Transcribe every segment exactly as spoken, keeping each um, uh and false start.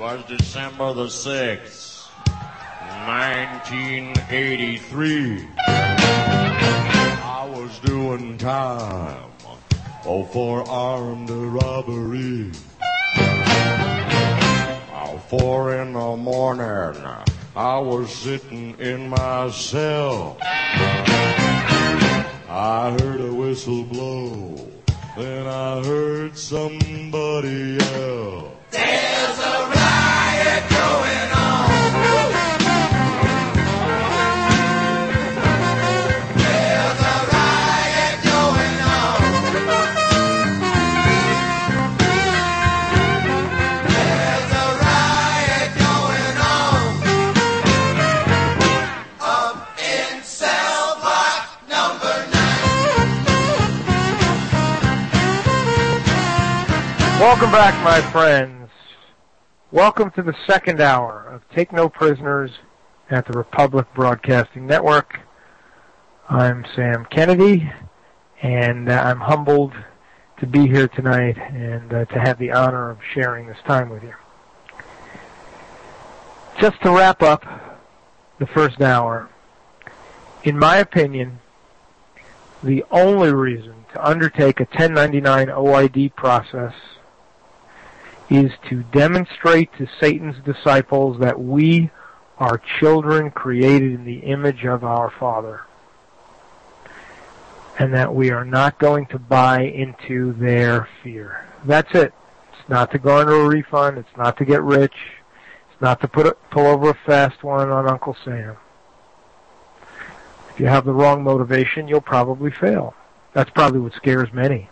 was December the sixth, nineteen eighty-three. I was doing time oh, for armed robbery. Oh, four in the morning, I was sitting in my cell. I heard a whistle blow, then I heard somebody yell. There's a riot going on. There's a riot going on. There's a riot going on. Up in cell block number nine. Welcome back, my friends. Welcome to the second hour of Take No Prisoners at the Republic Broadcasting Network. I'm Sam Kennedy, and uh, I'm humbled to be here tonight and uh, to have the honor of sharing this time with you. Just to wrap up the first hour, in my opinion, the only reason to undertake a ten ninety-nine O I D process is to demonstrate to Satan's disciples that we are children created in the image of our Father, and that we are not going to buy into their fear. That's it. It's not to garner a refund. It's not to get rich. It's not to put a, pull over a fast one on Uncle Sam. If you have the wrong motivation, you'll probably fail. That's probably what scares many.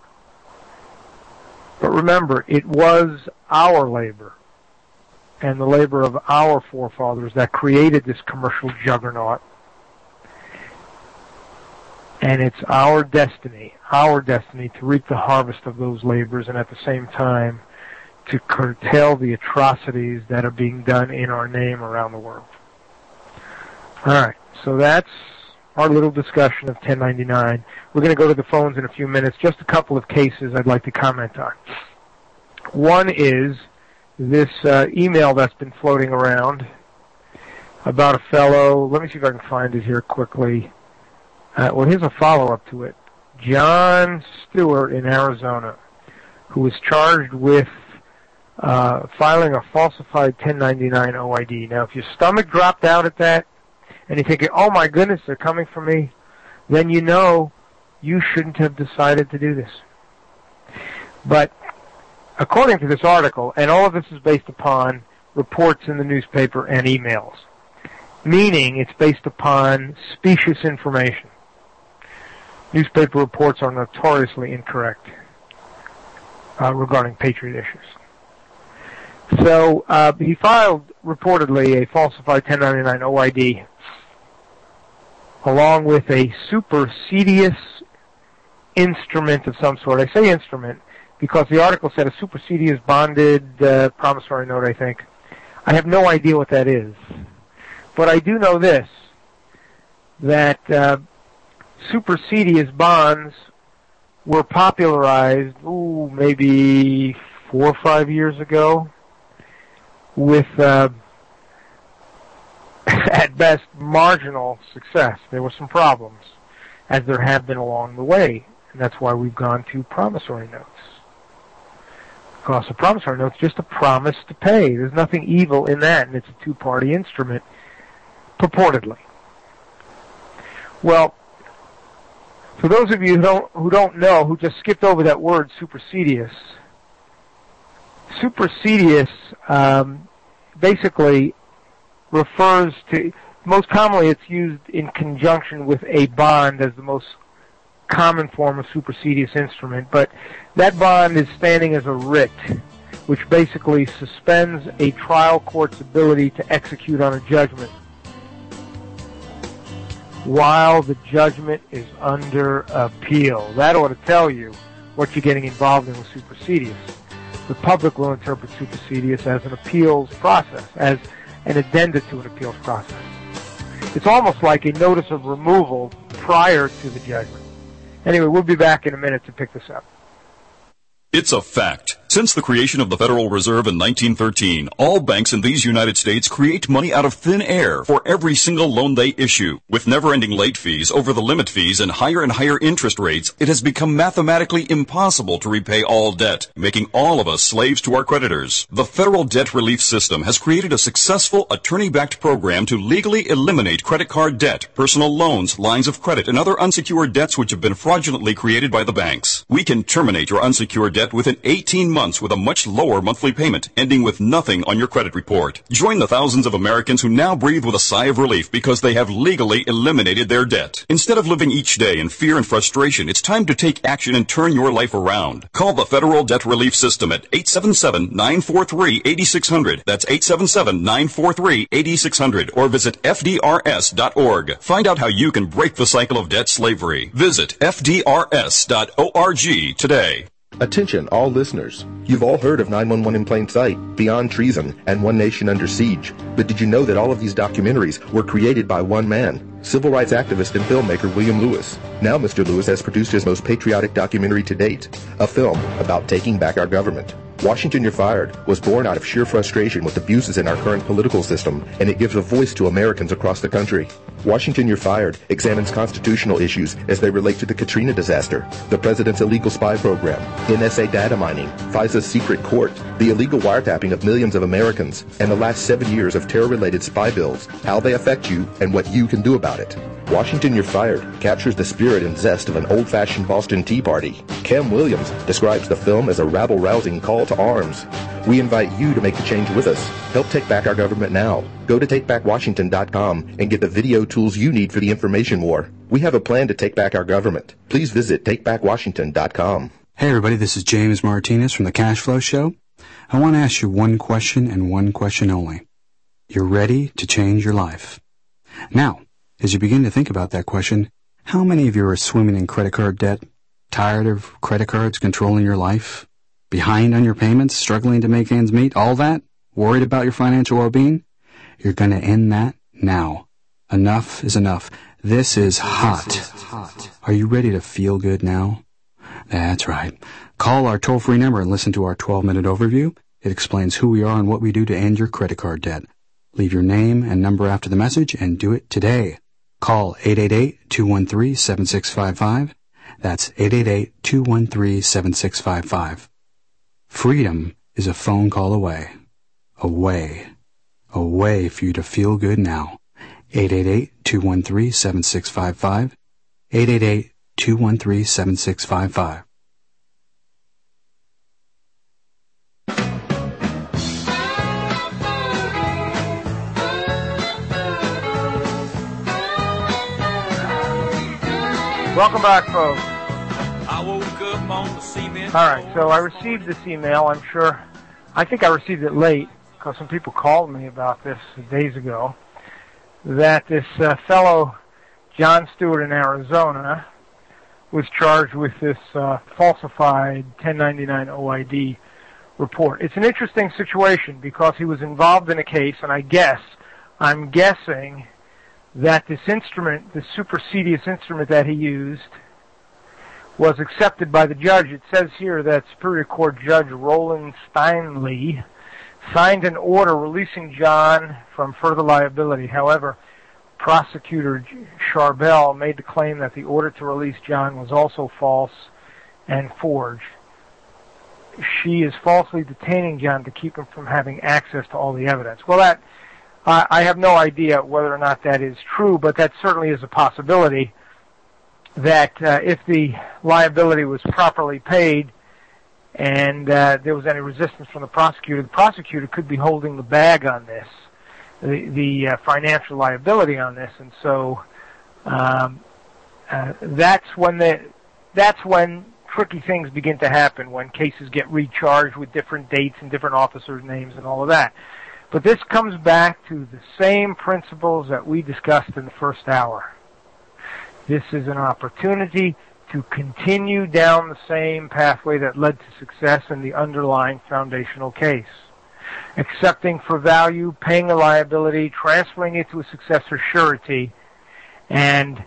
But remember, it was our labor and the labor of our forefathers that created this commercial juggernaut. And it's our destiny, our destiny to reap the harvest of those labors and at the same time to curtail the atrocities that are being done in our name around the world. All right, so that's our little discussion of ten ninety-nine. We're going to go to the phones in a few minutes. Just a couple of cases I'd like to comment on. One is this uh, email that's been floating around about a fellow. Let me see if I can find it here quickly. Uh, well, here's a follow-up to it. John Stewart in Arizona, who was charged with uh, filing a falsified ten ninety-nine O I D. Now, if your stomach dropped out at that, and you're thinking, oh my goodness, they're coming for me, then you know you shouldn't have decided to do this. But according to this article, and all of this is based upon reports in the newspaper and emails, meaning it's based upon specious information. Newspaper reports are notoriously incorrect uh, regarding Patriot issues. So uh, he filed, reportedly, a falsified ten ninety-nine O I D along with a supersedious instrument of some sort. I say instrument because the article said a supersedious bonded uh, promissory note, I think. I have no idea what that is. But I do know this, that uh, supersedious bonds were popularized, ooh, maybe four or five years ago with, uh, at best, marginal success. There were some problems, as there have been along the way, and that's why we've gone to promissory notes. Because a promissory note is just a promise to pay. There's nothing evil in that, and it's a two-party instrument, purportedly. Well, for those of you who don't, who don't know, who just skipped over that word, supersedious, supersedious um, basically refers to, most commonly it's used in conjunction with a bond as the most common form of supersedious instrument, but that bond is standing as a writ, which basically suspends a trial court's ability to execute on a judgment while the judgment is under appeal. That ought to tell you what you're getting involved in with supersedious. The public will interpret supersedious as an appeals process, as an addenda to an appeals process. It's almost like a notice of removal prior to the judgment. Anyway, we'll be back in a minute to pick this up. It's a fact. Since the creation of the Federal Reserve in nineteen thirteen, all banks in these United States create money out of thin air for every single loan they issue. With never-ending late fees, over-the-limit fees, and higher and higher interest rates, it has become mathematically impossible to repay all debt, making all of us slaves to our creditors. The Federal Debt Relief System has created a successful attorney-backed program to legally eliminate credit card debt, personal loans, lines of credit, and other unsecured debts which have been fraudulently created by the banks. We can terminate your unsecured debt within eighteen months with a much lower monthly payment, ending with nothing on your credit report. Join the thousands of Americans who now breathe with a sigh of relief because they have legally eliminated their debt. Instead of living each day in fear and frustration, it's time to take action and turn your life around. Call the Federal Debt Relief System at eight seven seven, nine four three, eight six zero zero. That's eight seven seven, nine four three, eight six zero zero. Or visit F D R S dot org. Find out how you can break the cycle of debt slavery. Visit F D R S dot org today. Attention, all listeners. You've all heard of nine one one in Plain Sight, Beyond Treason, and One Nation Under Siege. But did you know that all of these documentaries were created by one man, civil rights activist and filmmaker William Lewis? Now Mister Lewis has produced his most patriotic documentary to date, a film about taking back our government. Washington, You're Fired was born out of sheer frustration with abuses in our current political system, and it gives a voice to Americans across the country. Washington, You're Fired examines constitutional issues as they relate to the Katrina disaster, the president's illegal spy program, N S A data mining, FISA's secret court, the illegal wiretapping of millions of Americans, and the last seven years of terror-related spy bills, how they affect you, and what you can do about it. Washington, You're Fired captures the spirit and zest of an old-fashioned Boston Tea Party. Cam Williams describes the film as a rabble-rousing call to arms. We invite you to make the change with us. Help take back our government now. Go to take back washington dot com and get the video tools you need for the information war. We have a plan to take back our government. Please visit take back washington dot com. Hey everybody, this is James Martinez from the Cash Flow Show. I want to ask you one question and one question only. You're ready to change your life. Now, as you begin to think about that question, how many of you are swimming in credit card debt? Tired of credit cards controlling your life? Behind on your payments? Struggling to make ends meet? All that? Worried about your financial well-being? You're going to end that now. Enough is enough. This is hot. Are you ready to feel good now? That's right. Call our toll-free number and listen to our twelve-minute overview. It explains who we are and what we do to end your credit card debt. Leave your name and number after the message and do it today. Call eight eight eight, two one three, seven six five five. That's eight eight eight, two one three, seven six five five. Freedom is a phone call away. Away. Away for you to feel good now. eight eight eight, two one three, seven six five five. eight eight eight, two one three, seven six five five. Welcome back, folks. I woke up on the cement. All right, so I received this email. I'm sure, I think I received it late because some people called me about this days ago, that this uh, fellow, John Stewart in Arizona, was charged with this uh, falsified ten ninety-nine O I D report. It's an interesting situation because he was involved in a case, and I guess, I'm guessing, that this instrument, this supersedious instrument that he used, was accepted by the judge. It says here that Superior Court Judge Roland Steinle signed an order releasing John from further liability. However, Prosecutor Charbel made the claim that the order to release John was also false and forged. She is falsely detaining John to keep him from having access to all the evidence. Well, that Uh, I have no idea whether or not that is true, but that certainly is a possibility that uh, if the liability was properly paid and uh, there was any resistance from the prosecutor, the prosecutor could be holding the bag on this, the, the uh, financial liability on this, and so um, uh, that's when the that's when tricky things begin to happen, when cases get recharged with different dates and different officers' names and all of that. But this comes back to the same principles that we discussed in the first hour. This is an opportunity to continue down the same pathway that led to success in the underlying foundational case. Accepting for value, paying a liability, transferring it to a successor surety, and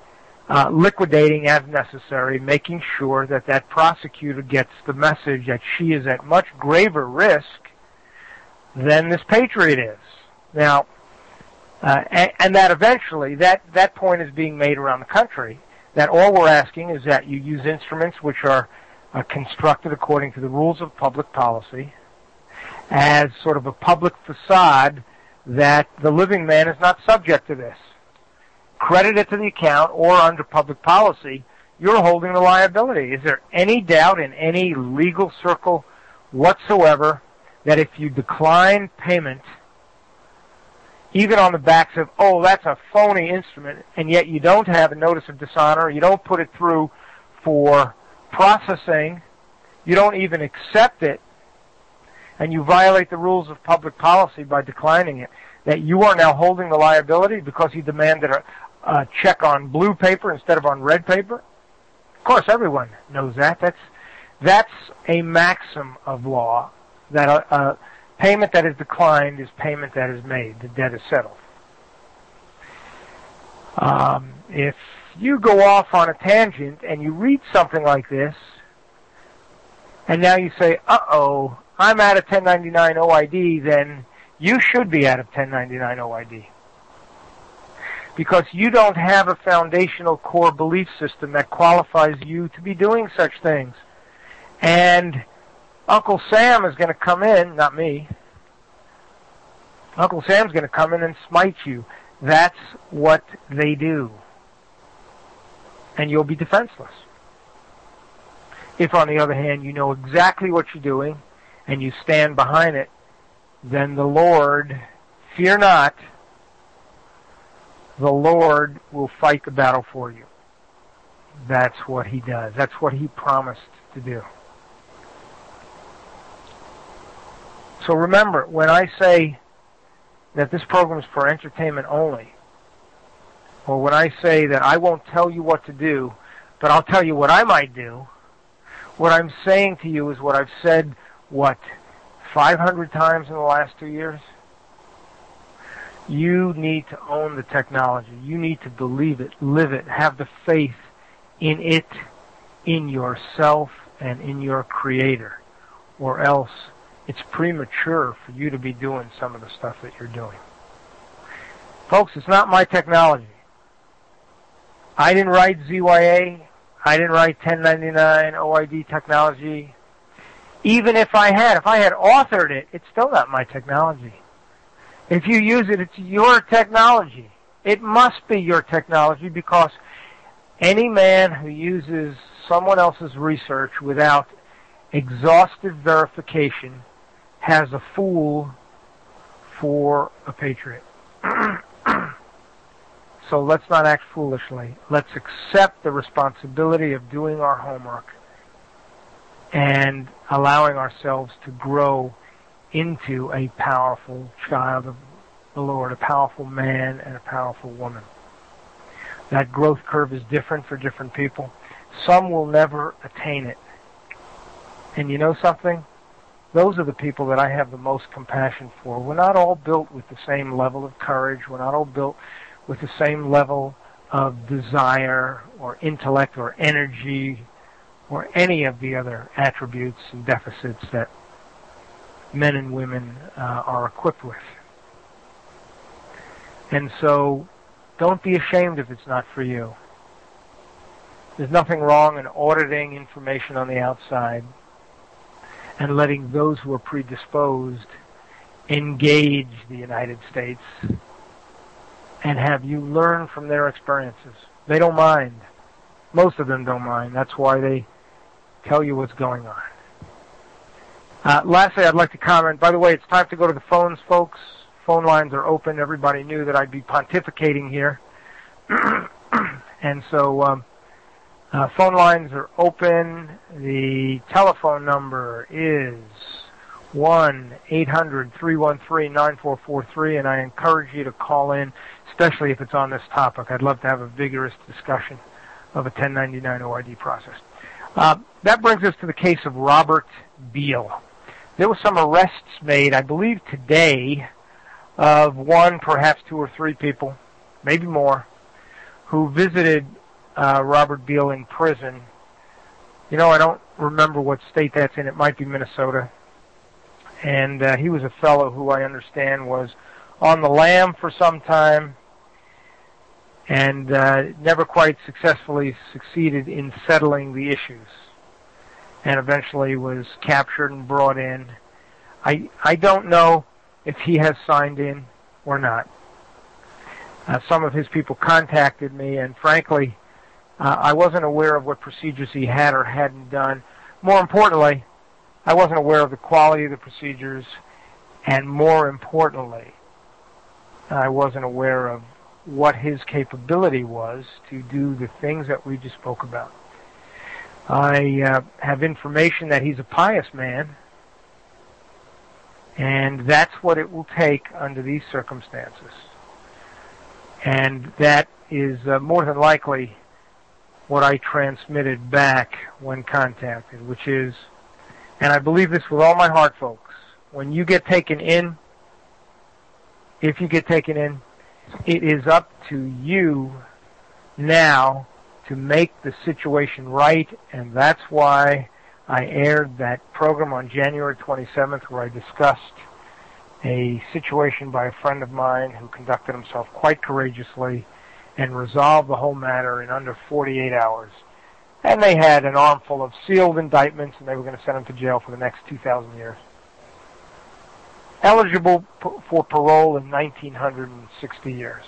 uh, liquidating as necessary, making sure that that prosecutor gets the message that she is at much graver risk than this patriot is. Now, uh, and, and that eventually, that, that point is being made around the country, that all we're asking is that you use instruments which are uh, constructed according to the rules of public policy as sort of a public facade that the living man is not subject to this. Credit it to the account, or under public policy, you're holding the liability. Is there any doubt in any legal circle whatsoever that if you decline payment, even on the backs of, oh, that's a phony instrument, and yet you don't have a notice of dishonor, you don't put it through for processing, you don't even accept it, and you violate the rules of public policy by declining it, that you are now holding the liability because you demanded a, a check on blue paper instead of on red paper? Of course, everyone knows that. That's that's a maxim of law, that a, a payment that is declined is payment that is made. The debt is settled. Um, if you go off on a tangent and you read something like this, and now you say, uh-oh, I'm out of ten ninety-nine O I D, then you should be out of ten ninety-nine O I D. Because you don't have a foundational core belief system that qualifies you to be doing such things. And Uncle Sam is going to come in, not me. Uncle Sam's going to come in and smite you. That's what they do. And you'll be defenseless. If, on the other hand, you know exactly what you're doing and you stand behind it, then the Lord, fear not, the Lord will fight the battle for you. That's what He does. That's what He promised to do. So remember, when I say that this program is for entertainment only, or when I say that I won't tell you what to do, but I'll tell you what I might do, what I'm saying to you is what I've said, what, five hundred times in the last two years? You need to own the technology. You need to believe it, live it, have the faith in it, in yourself, and in your Creator, or else it's premature for you to be doing some of the stuff that you're doing. Folks, it's not my technology. I didn't write Z Y A. I didn't write ten ninety-nine O I D technology. Even if I had, if I had authored it, it's still not my technology. If you use it, it's your technology. It must be your technology, because any man who uses someone else's research without exhaustive verification has a fool for a patriot. So let's not act foolishly. Let's accept the responsibility of doing our homework and allowing ourselves to grow into a powerful child of the Lord, a powerful man and a powerful woman. That growth curve is different for different people. Some will never attain it. And you know something? Those are the people that I have the most compassion for. We're not all built with the same level of courage. We're not all built with the same level of desire or intellect or energy or any of the other attributes and deficits that men and women uh, are equipped with. And so don't be ashamed if it's not for you. There's nothing wrong in auditing information on the outside and letting those who are predisposed engage the United States and have you learn from their experiences. They don't mind. Most of them don't mind. That's why they tell you what's going on. Uh, lastly, I'd like to comment. By the way, it's time to go to the phones, folks. Phone lines are open. Everybody knew that I'd be pontificating here. And so um, uh, phone lines are open. The telephone number is one eight hundred three one three nine four four three, and I encourage you to call in, especially if it's on this topic. I'd love to have a vigorous discussion of a ten ninety-nine O I D process. Uh, that brings us to the case of Robert Beale. There were some arrests made, I believe today, of one, perhaps two or three people, maybe more, who visited uh, Robert Beale in prison. You know, I don't remember what state that's in. It might be Minnesota. And uh, he was a fellow who I understand was on the lam for some time and uh, never quite successfully succeeded in settling the issues, and eventually was captured and brought in. I I don't know if he has signed in or not. Uh, some of his people contacted me, and frankly, uh, I wasn't aware of what procedures he had or hadn't done. More importantly, I wasn't aware of the quality of the procedures, and more importantly, I wasn't aware of what his capability was to do the things that we just spoke about. I uh, have information that he's a pious man, and that's what it will take under these circumstances. And that is uh, more than likely what I transmitted back when contacted, which is, and I believe this with all my heart, folks, when you get taken in, if you get taken in, it is up to you now to make the situation right, and that's why I aired that program on January twenty-seventh where I discussed a situation by a friend of mine who conducted himself quite courageously and resolved the whole matter in under forty-eight hours. And they had an armful of sealed indictments, and they were going to send him to jail for the next two thousand years. Eligible p- for parole in nineteen sixty years.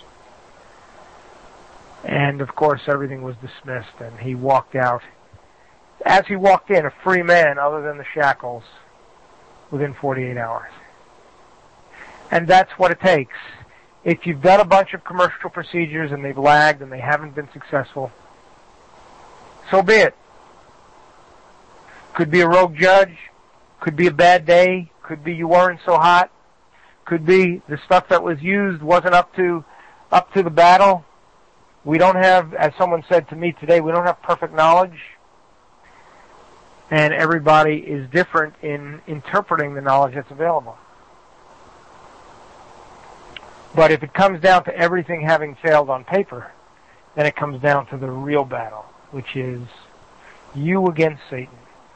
And, of course, everything was dismissed, and he walked out. As he walked in, a free man, other than the shackles, within forty-eight hours. And that's what it takes. If you've done a bunch of commercial procedures and they've lagged and they haven't been successful, so be it. Could be a rogue judge, could be a bad day, could be you weren't so hot, could be the stuff that was used wasn't up to up to the battle. We don't have, as someone said to me today, we don't have perfect knowledge. And everybody is different in interpreting the knowledge that's available. But if it comes down to everything having failed on paper, then it comes down to the real battle, which is you against Satan.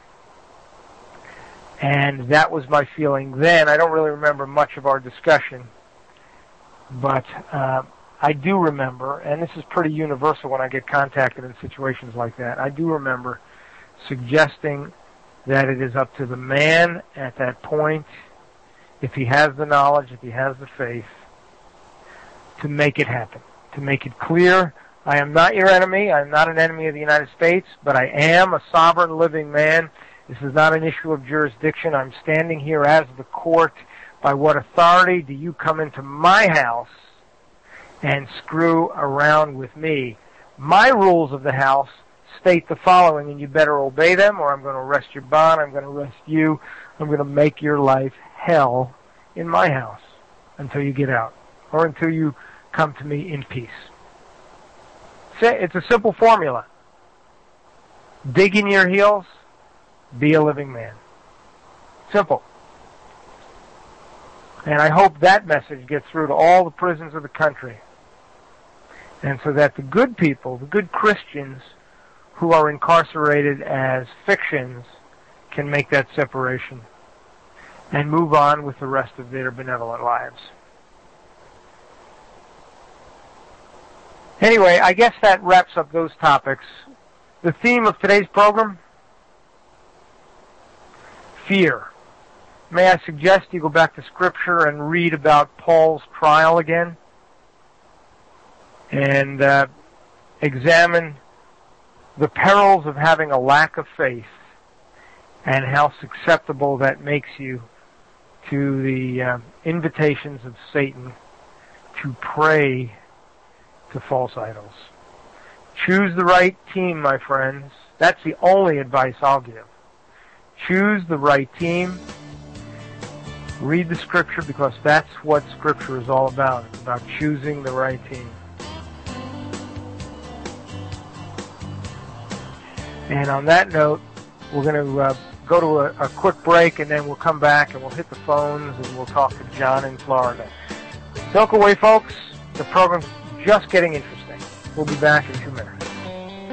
And that was my feeling then. I don't really remember much of our discussion, but uh, I do remember, and this is pretty universal when I get contacted in situations like that, I do remember suggesting that it is up to the man at that point, if he has the knowledge, if he has the faith, to make it happen, to make it clear. I am not your enemy. I am not an enemy of the United States, but I am a sovereign living man. This is not an issue of jurisdiction. I'm standing here as the court. By what authority do you come into my house and screw around with me? My rules of the house state the following, and you better obey them, or I'm going to arrest your bond, I'm going to arrest you, I'm going to make your life hell in my house until you get out, or until you come to me in peace. It's a simple formula. Dig in your heels, be a living man. Simple. And I hope that message gets through to all the prisons of the country. And so that the good people, the good Christians who are incarcerated as fictions can make that separation and move on with the rest of their benevolent lives. Anyway, I guess that wraps up those topics. The theme of today's program, fear. May I suggest you go back to Scripture and read about Paul's trial again and uh, examine the perils of having a lack of faith and how susceptible that makes you to the uh, invitations of Satan to pray to false idols. Choose the right team, my friends. That's the only advice I'll give. Choose the right team. Read the Scripture, because that's what Scripture is all about. It's about choosing the right team. And on that note, we're going to uh, go to a, a quick break, and then we'll come back and we'll hit the phones and we'll talk to John in Florida. Don't go away, folks. The program's just getting interesting. We'll be back in two minutes.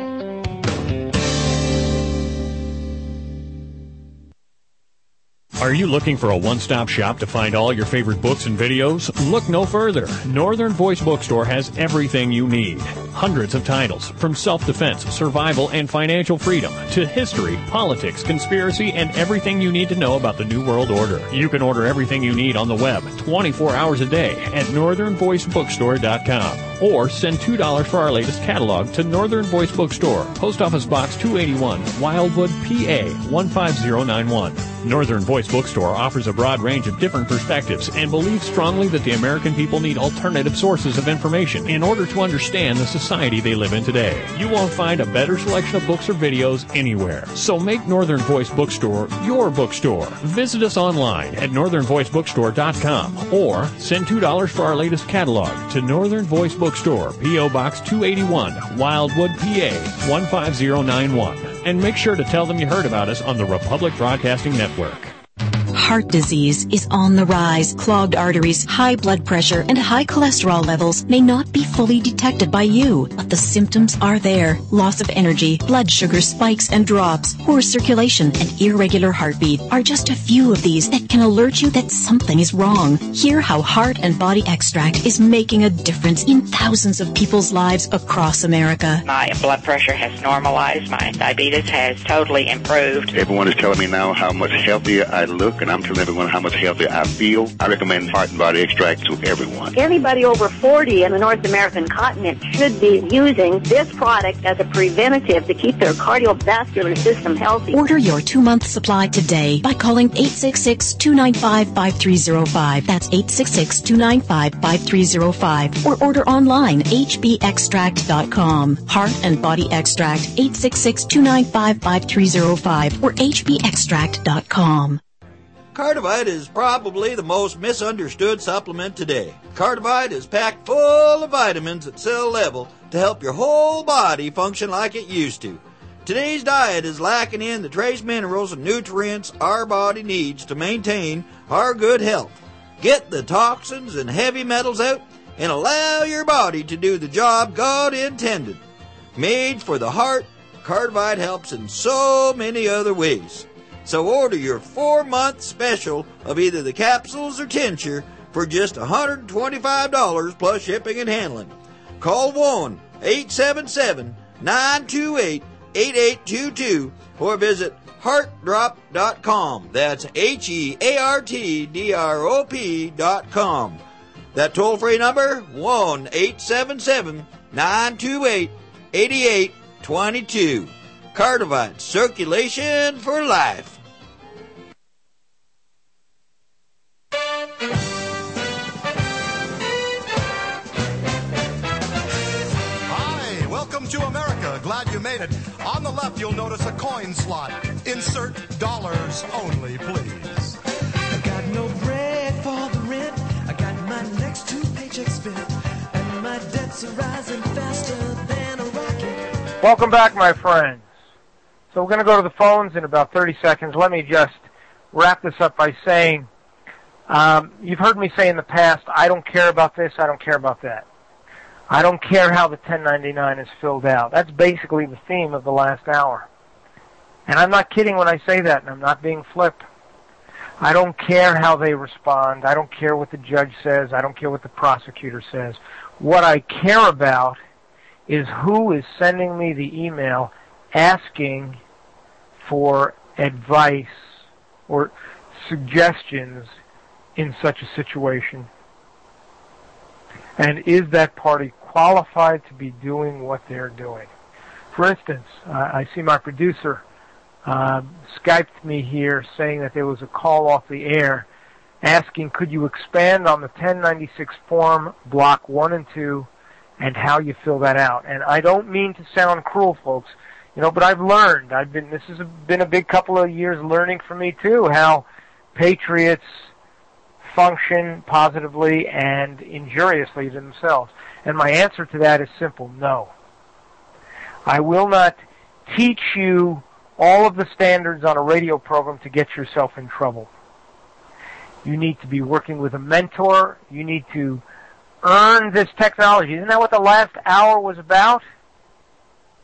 Are you looking for a one-stop shop to find all your favorite books and videos? Look no further. Northern Voice Bookstore has everything you need. Hundreds of titles, from self-defense, survival, and financial freedom, to history, politics, conspiracy, and everything you need to know about the New World Order. You can order everything you need on the web, twenty-four hours a day, at northern voice bookstore dot com. Or send two dollars for our latest catalog to Northern Voice Bookstore, Post Office Box two eighty-one, Wildwood, P A one five zero nine one. Northern Voice Bookstore offers a broad range of different perspectives and believes strongly that the American people need alternative sources of information in order to understand the society they live in today. You won't find a better selection of books or videos anywhere. So make Northern Voice Bookstore your bookstore. Visit us online at northern voice bookstore dot com or send two dollars for our latest catalog to Northern Voice Bookstore, P O Box two eighty-one, Wildwood, P A one five zero nine one. And make sure to tell them you heard about us on the Republic Broadcasting Network. Heart disease is on the rise. Clogged arteries, high blood pressure, and high cholesterol levels may not be fully detected by you, but the symptoms are there. Loss of energy, blood sugar spikes and drops, poor circulation, and irregular heartbeat are just a few of these that can alert you that something is wrong. Hear how Heart and Body Extract is making a difference in thousands of people's lives across America. My blood pressure has normalized. My diabetes has totally improved. Everyone is telling me now how much healthier I look, and I'm telling everyone how much healthier I feel. I recommend Heart and Body Extract to everyone. Anybody over forty in the North American continent should be using this product as a preventative to keep their cardiovascular system healthy. Order your two-month supply today by calling eight six six, two nine five, five three zero five. That's eight six six, two nine five, five three zero five. Or order online, h b extract dot com. Heart and Body Extract, eight six six, two nine five, five three zero five or h b extract dot com. Cardivite is probably the most misunderstood supplement today. Cardivite is packed full of vitamins at cell level to help your whole body function like it used to. Today's diet is lacking in the trace minerals and nutrients our body needs to maintain our good health. Get the toxins and heavy metals out and allow your body to do the job God intended. Made for the heart, Cardivite helps in so many other ways. So order your four-month special of either the capsules or tincture for just one hundred twenty-five dollars plus shipping and handling. Call one eight seven seven, nine two eight, eight eight two two or visit heart drop dot com. That's H E A R T D R O P dot com. That toll-free number, one eight seven seven, nine two eight, eight eight two two. Cardivite, circulation for life. Hi, welcome to America. Glad you made it. On the left, you'll notice a coin slot. Insert dollars only, please. I got no bread for the rent. I got my next two paychecks spent, and my debts are rising faster than a rocket. Welcome back, my friends. So we're going to go to the phones in about thirty seconds. Let me just wrap this up by saying, um, you've heard me say in the past, I don't care about this, I don't care about that. I don't care how the ten ninety-nine is filled out. That's basically the theme of the last hour. And I'm not kidding when I say that, and I'm not being flip. I don't care how they respond. I don't care what the judge says. I don't care what the prosecutor says. What I care about is who is sending me the email asking for advice or suggestions in such a situation. And is that party qualified to be doing what they're doing? For instance, uh, I see my producer uh, Skyped me here saying that there was a call off the air asking, could you expand on the ten ninety-six form, block one and two, and how you fill that out? And I don't mean to sound cruel, folks, you know, but I've learned. I've been. This has been a big couple of years learning for me too how patriots function positively and injuriously to themselves. And my answer to that is simple: no. I will not teach you all of the standards on a radio program to get yourself in trouble. You need to be working with a mentor. You need to earn this technology. Isn't that what the last hour was about?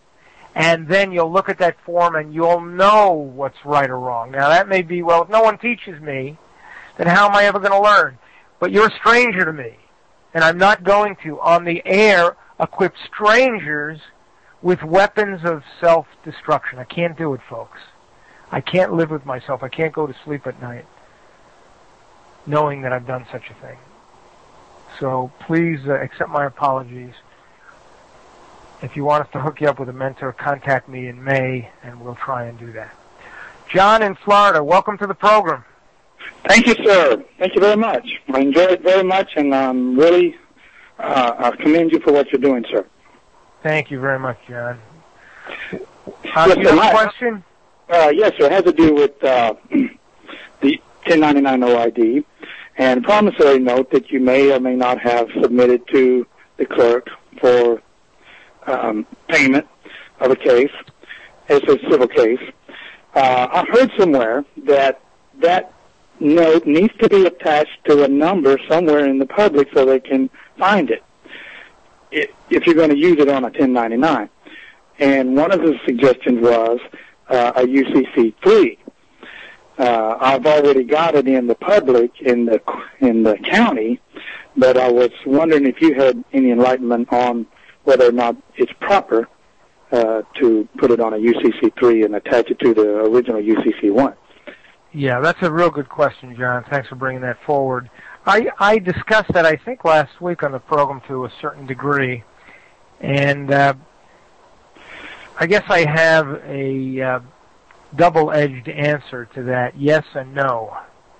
and then you'll look at that form and you'll know what's right or wrong. Now, that may be, well, if no one teaches me, then how am I ever going to learn? But you're a stranger to me, and I'm not going to, on the air, equip strangers with weapons of self-destruction. I can't do it, folks. I can't live with myself. I can't go to sleep at night knowing that I've done such a thing. So please uh, accept my apologies. If you want us to hook you up with a mentor, contact me in May, and we'll try and do that. John in Florida, welcome to the program. Thank you, sir. Thank you very much. I enjoyed it very much, and um, really uh, I commend you for what you're doing, sir. Thank you very much, John. Uh, yes, you have a question? Uh, yes, sir. It has to do with uh, the ten ninety-nine O I D and promissory note that you may or may not have submitted to the clerk for um, payment of a case. It's a civil case. Uh, I heard somewhere that that note needs to be attached to a number somewhere in the public so they can find it, it if you're going to use it on a ten ninety-nine. And one of the suggestions was uh, a U C C three. Uh, I've already got it in the public in the in the county, but I was wondering if you had any enlightenment on whether or not it's proper uh, to put it on a U C C three and attach it to the original U C C one. Yeah, that's a real good question, John. Thanks for bringing that forward. I, I discussed that, I think, last week on the program to a certain degree, and uh, I guess I have a uh, double-edged answer to that, yes and no.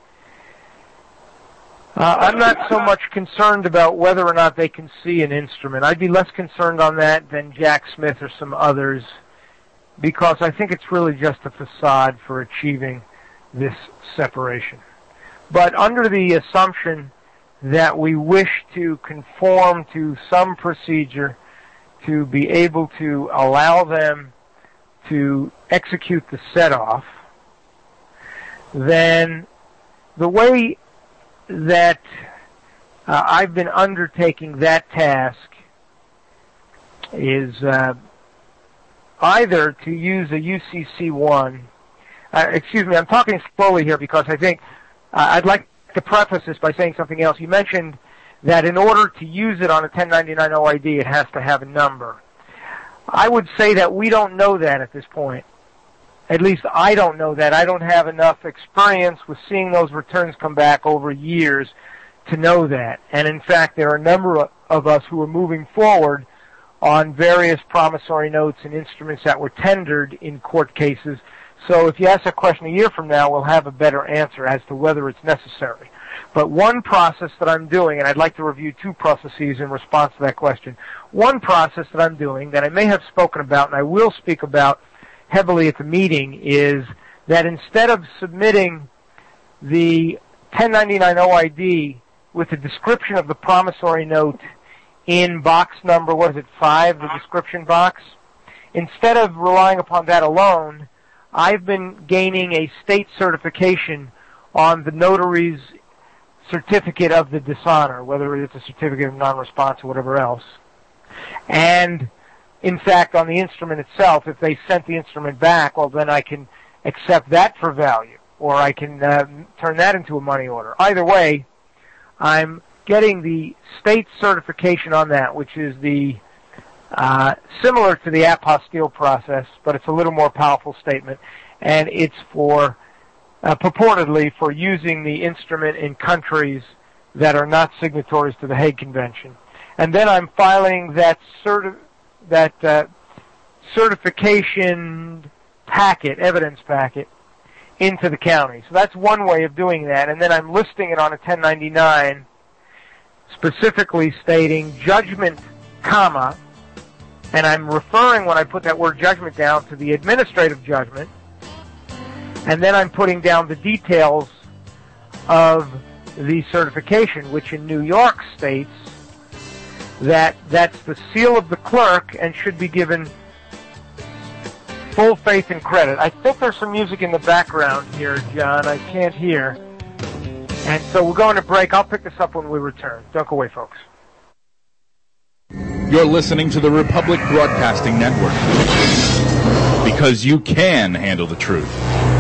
Uh, I'm not so much concerned about whether or not they can see an instrument. I'd be less concerned on that than Jack Smith or some others, because I think it's really just a facade for achieving this separation. But under the assumption that we wish to conform to some procedure to be able to allow them to execute the set-off, then the way that uh, I've been undertaking that task is uh, either to use a U C C one. Uh, excuse me, I'm talking slowly here because I think uh, I'd like to preface this by saying something else. You mentioned that in order to use it on a ten ninety-nine O I D, it has to have a number. I would say that we don't know that at this point. At least I don't know that. I don't have enough experience with seeing those returns come back over years to know that. And in fact, there are a number of us who are moving forward on various promissory notes and instruments that were tendered in court cases. So if you ask a question a year from now, we'll have a better answer as to whether it's necessary. But one process that I'm doing, and I'd like to review two processes in response to that question. One process that I'm doing that I may have spoken about, and I will speak about heavily at the meeting, is that instead of submitting the ten ninety-nine O I D with the description of the promissory note in box number, what is it, five, the description box, instead of relying upon that alone, I've been gaining a state certification on the notary's certificate of the dishonor, whether it's a certificate of non-response or whatever else. And, in fact, on the instrument itself, if they sent the instrument back, well, then I can accept that for value, or I can uh, turn that into a money order. Either way, I'm getting the state certification on that, which is the uh, similar to the apostille process, but it's a little more powerful statement, and it's for uh, purportedly for using the instrument in countries that are not signatories to the Hague Convention. And then I'm filing that certi- that uh, certification packet, evidence packet, into the county. So that's one way of doing that. And then I'm listing it on a ten ninety-nine, specifically stating judgment, comma, and I'm referring, when I put that word judgment down, to the administrative judgment, and then I'm putting down the details of the certification, which in New York states that that's the seal of the clerk and should be given full faith and credit. I think there's some music in the background here, John. I can't hear. And so we're going to break. I'll pick this up when we return. Don't go away, folks. You're listening to the Republic Broadcasting Network. Because you can handle the truth.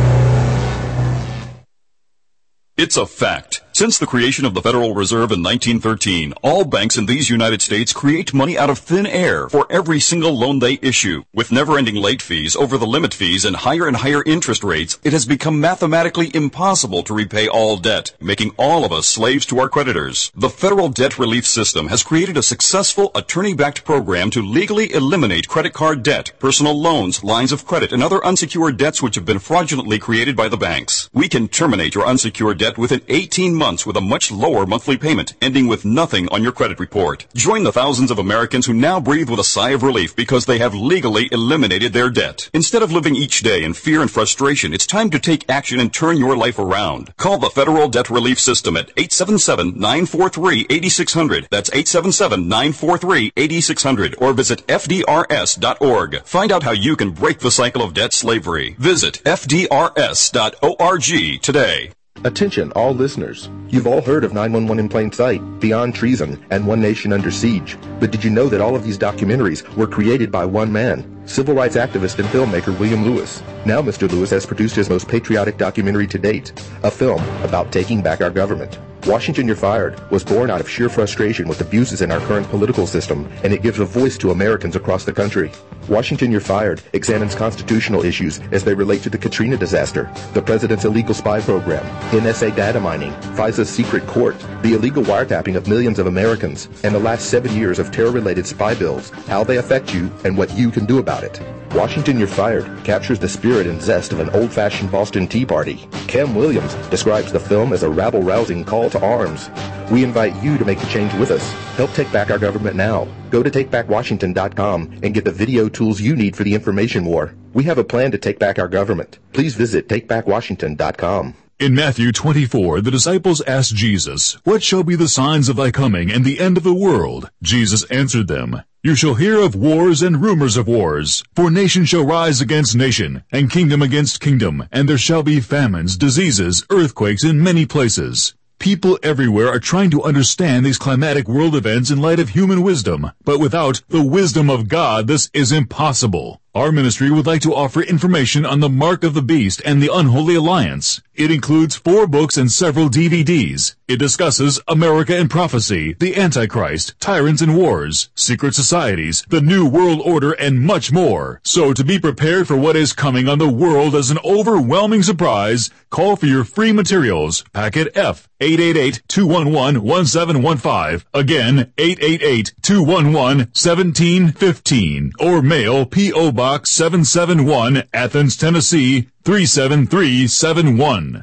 It's a fact. Since the creation of the Federal Reserve in nineteen thirteen, all banks in these United States create money out of thin air for every single loan they issue. With never-ending late fees, over-the-limit fees, and higher and higher interest rates, it has become mathematically impossible to repay all debt, making all of us slaves to our creditors. The Federal Debt Relief System has created a successful attorney-backed program to legally eliminate credit card debt, personal loans, lines of credit, and other unsecured debts which have been fraudulently created by the banks. We can terminate your unsecured debt within eighteen months with a much lower monthly payment, ending with nothing on your credit report. Join the thousands of Americans who now breathe with a sigh of relief because they have legally eliminated their debt. Instead of living each day in fear and frustration, it's time to take action and turn your life around. Call the Federal Debt Relief System at eight seven seven, nine four three, eight six zero zero. That's eight seven seven, nine four three, eight six zero zero. Or visit F D R S dot org. Find out how you can break the cycle of debt slavery. Visit F D R S dot org today. Attention, all listeners. You've all heard of nine one one in Plain Sight, Beyond Treason, and One Nation Under Siege. But did you know that all of these documentaries were created by one man, civil rights activist and filmmaker William Lewis? Now Mister Lewis has produced his most patriotic documentary to date, a film about taking back our government. Washington, You're Fired was born out of sheer frustration with abuses in our current political system, and it gives a voice to Americans across the country. Washington, You're Fired examines constitutional issues as they relate to the Katrina disaster, the president's illegal spy program, N S A data mining, FISA's secret court, the illegal wiretapping of millions of Americans, and the last seven years of terror-related spy bills, how they affect you, and what you can do about it. Washington, You're Fired captures the spirit and zest of an old-fashioned Boston Tea Party. Kem Williams describes the film as a rabble-rousing call to arms. We invite you to make the change with us. Help take back our government now. Go to take back washington dot com and get the video tools you need for the information war. We have a plan to take back our government. Please visit take back washington dot com. In Matthew twenty-four, the disciples asked Jesus, "What shall be the signs of thy coming and the end of the world?" Jesus answered them, "You shall hear of wars and rumors of wars. For nation shall rise against nation, and kingdom against kingdom, and there shall be famines, diseases, earthquakes in many places." People everywhere are trying to understand these climatic world events in light of human wisdom, but without the wisdom of God, this is impossible. Our ministry would like to offer information on the Mark of the Beast and the Unholy Alliance. It includes four books and several D V Ds. It discusses America and Prophecy, the Antichrist, Tyrants and Wars, Secret Societies, the New World Order, and much more. So to be prepared for what is coming on the world as an overwhelming surprise, call for your free materials. Packet F, eight eight eight, two one one, one seven one five. Again, eight eight eight, two one one, one seven one five. Or mail P O Box seven seven one, Athens, Tennessee, three seven three seven one.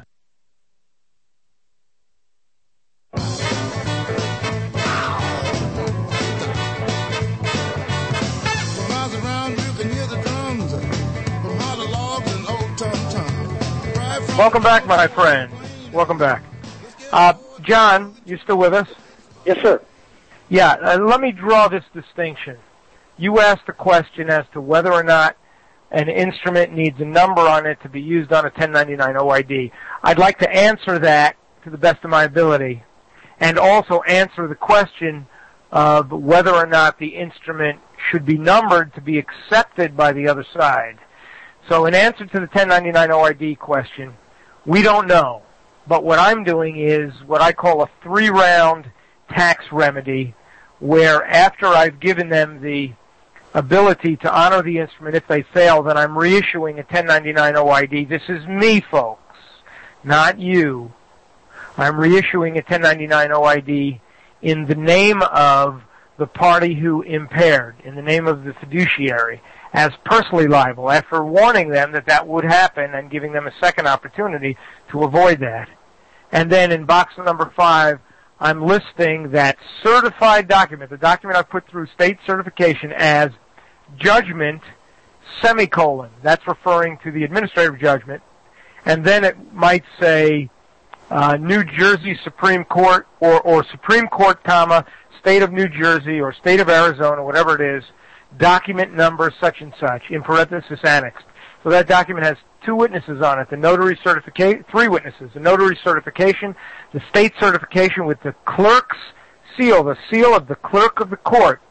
Welcome back, my friends. Welcome back. Uh, John, you still with us? Yes, sir. Yeah, uh, let me draw this distinction. You asked the question as to whether or not an instrument needs a number on it to be used on a ten ninety-nine O I D. I'd like to answer that to the best of my ability, and also answer the question of whether or not the instrument should be numbered to be accepted by the other side. So in answer to the ten ninety-nine O I D question, we don't know. But what I'm doing is what I call a three-round tax remedy, where after I've given them the ability to honor the instrument if they fail, then I'm reissuing a ten ninety-nine O I D. This is me, folks, not you. I'm reissuing a ten ninety-nine O I D in the name of the party who impaired, in the name of the fiduciary, as personally liable, after warning them that that would happen and giving them a second opportunity to avoid that. And then in box number five, I'm listing that certified document, the document I put through state certification, as judgment, semicolon. That's referring to the administrative judgment. And then it might say uh, New Jersey Supreme Court, or, or Supreme Court, comma, State of New Jersey or State of Arizona, whatever it is, document number such and such, in parenthesis annexed. So that document has two witnesses on it, the notary certification, three witnesses, the notary certification, the state certification with the clerk's seal, the seal of the clerk of the court.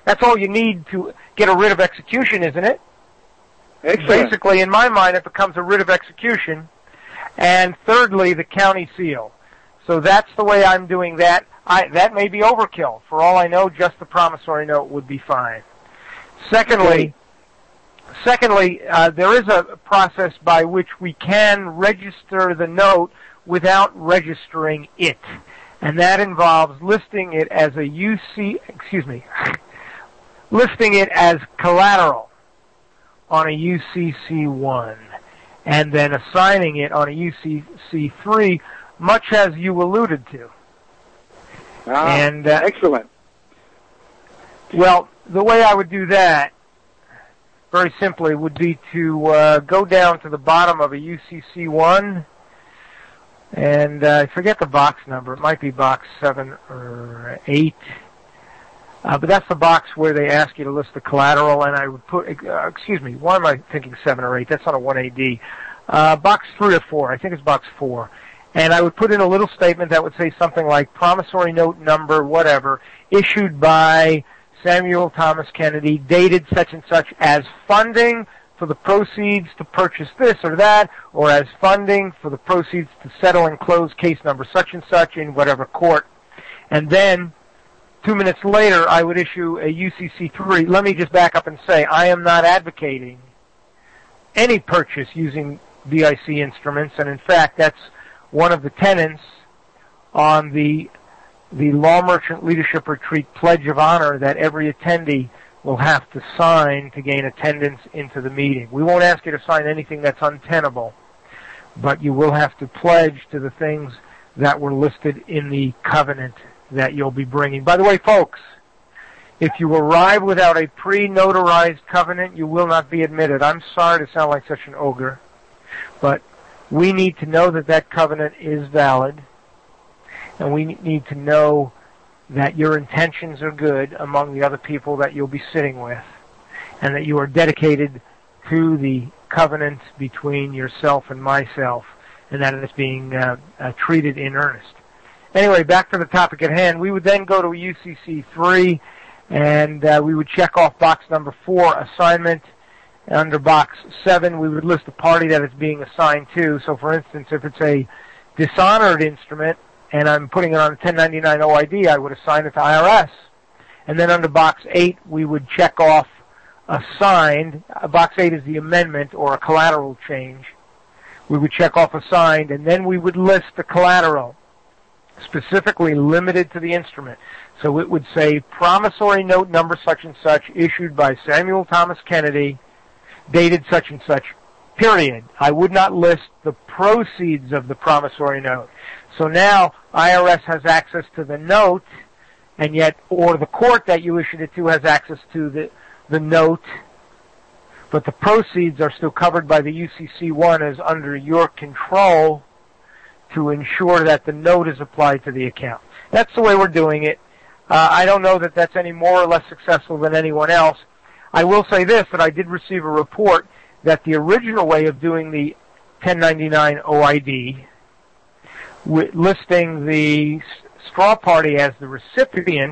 That's all you need to get a writ of execution, isn't it? Excellent. Basically, in my mind, it becomes a writ of execution. And thirdly, the county seal. So that's the way I'm doing that. I, that may be overkill. For all I know, just the promissory note would be fine. Secondly, secondly, uh, there is a process by which we can register the note without registering it, and that involves listing it as a U C. Excuse me, listing it as collateral on a U C C one, and then assigning it on a U C C three, much as you alluded to. Ah, and uh, excellent. Well, the way I would do that, very simply, would be to uh, go down to the bottom of a U C C one, and uh, I forget the box number. It might be box seven or eight. Uh, but that's the box where they ask you to list the collateral, and I would put, uh, excuse me, why am I thinking seven or eight? That's on a one A D. Uh, box three or four. I think it's box four. And I would put in a little statement that would say something like promissory note number, whatever, issued by Samuel Thomas Kennedy, dated such and such as funding for the proceeds to purchase this or that, or as funding for the proceeds to settle and close case number such and such in whatever court. And then, two minutes later, I would issue a U C C three. Let me just back up and say, I am not advocating any purchase using D I C instruments, and in fact, that's one of the tenets on the the Law Merchant Leadership Retreat Pledge of Honor that every attendee will have to sign to gain attendance into the meeting. We won't ask you to sign anything that's untenable, but you will have to pledge to the things that were listed in the covenant that you'll be bringing. By the way, folks, if you arrive without a pre-notarized covenant, you will not be admitted. I'm sorry to sound like such an ogre, but we need to know that that covenant is valid, and we need to know that your intentions are good among the other people that you'll be sitting with, and that you are dedicated to the covenant between yourself and myself, and that it is being uh, uh, treated in earnest. Anyway, back to the topic at hand. We would then go to a U C C three, and uh, we would check off box number four, assignment. Under box seven, we would list the party that it's being assigned to. So, for instance, if it's a dishonored instrument and I'm putting it on a ten ninety-nine O I D, I would assign it to I R S. And then under box eight, we would check off assigned. Uh, box eight is the amendment or a collateral change. We would check off assigned, and then we would list the collateral, specifically limited to the instrument. So it would say promissory note number such and such issued by Samuel Thomas Kennedy, dated such and such, period. I would not list the proceeds of the promissory note. So now I R S has access to the note, and yet, or the court that you issued it to has access to the, the note, but the proceeds are still covered by the U C C one as under your control to ensure that the note is applied to the account. That's the way we're doing it. Uh, I don't know that that's any more or less successful than anyone else. I will say this, that I did receive a report that the original way of doing the ten ninety-nine O I D, with listing the straw party as the recipient,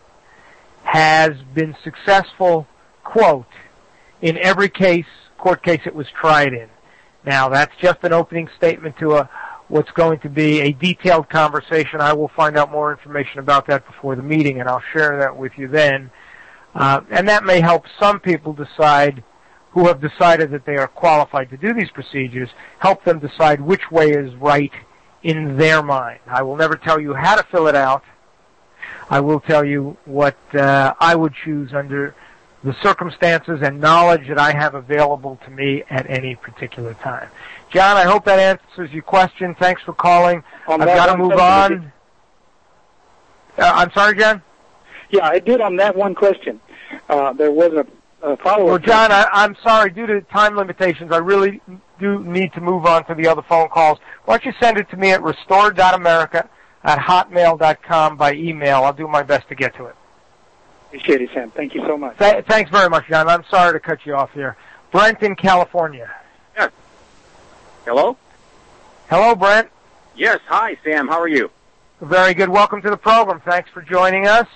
has been successful, quote, in every case, court case it was tried in. Now, that's just an opening statement to a what's going to be a detailed conversation. I will find out more information about that before the meeting, and I'll share that with you then. Uh, and that may help some people decide, who have decided that they are qualified to do these procedures, help them decide which way is right in their mind. I will never tell you how to fill it out. I will tell you what uh, I would choose under the circumstances and knowledge that I have available to me at any particular time. John, I hope that answers your question. Thanks for calling. On I've got to move on. Uh, I'm sorry, John? Yeah, I did on that one question. Uh, there was a, a follow-up. Well, John, I, I'm sorry. Due to time limitations, I really do need to move on to the other phone calls. Why don't you send it to me at restore dot america at hotmail dot com by email. I'll do my best to get to it. Appreciate it, Sam. Thank you so much. Th- thanks very much, John. I'm sorry to cut you off here. Brent in California. Yes. Hello? Hello, Brent. Yes. Hi, Sam. How are you? Very good. Welcome to the program. Thanks for joining us.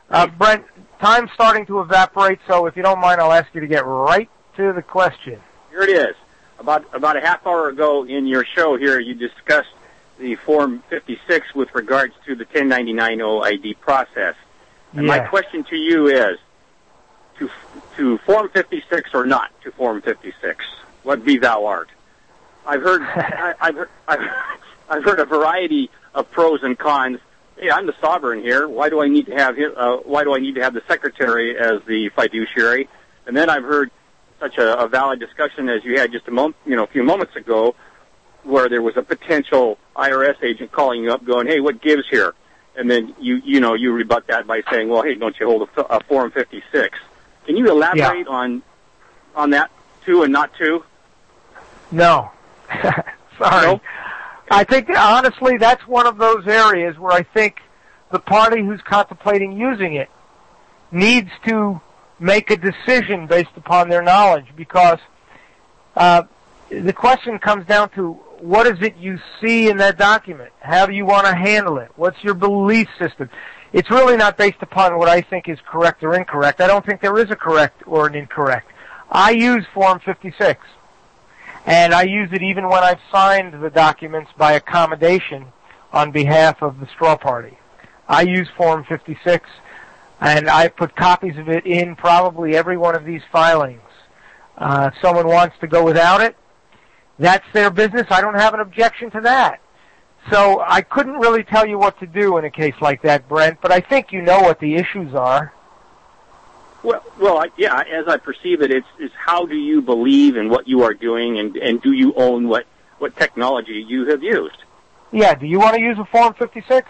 Uh, Brent, time's starting to evaporate, so if you don't mind, I'll ask you to get right to the question. Here it is. About about a half hour ago in your show here, you discussed the Form fifty-six with regards to the ten ninety-nine O I D process. And Yeah. my question to you is, to to Form fifty-six or not to Form fifty-six, what be thou art? I've heard I, I've heard, I've, I've heard a variety of pros and cons. Hey, I'm the sovereign here. Why do I need to have him, uh, why do I need to have the secretary as the fiduciary? And then I've heard such a, a valid discussion as you had just a moment, you know, a few moments ago, where there was a potential I R S agent calling you up, going, "Hey, what gives here?" And then you, you know, you rebut that by saying, "Well, hey, don't you hold a, a Form fifty-six?" Can you elaborate Yeah. on on that too and not too? No. Sorry. Nope. I think, honestly, that's one of those areas where I think the party who's contemplating using it needs to make a decision based upon their knowledge, because uh, the question comes down to, what is it you see in that document? How do you want to handle it? What's your belief system? It's really not based upon what I think is correct or incorrect. I don't think there is a correct or an incorrect. I use Form fifty-six, and I use it even when I've signed the documents by accommodation on behalf of the straw party. I use Form fifty-six, and I put copies of it in probably every one of these filings. Uh, if someone wants to go without it, that's their business. I don't have an objection to that. So I couldn't really tell you what to do in a case like that, Brent, but I think you know what the issues are. Well, well, I, yeah. As I perceive it, it's, it's how do you believe in what you are doing, and, and do you own what, what technology you have used? Yeah. Do you want to use a Form fifty-six?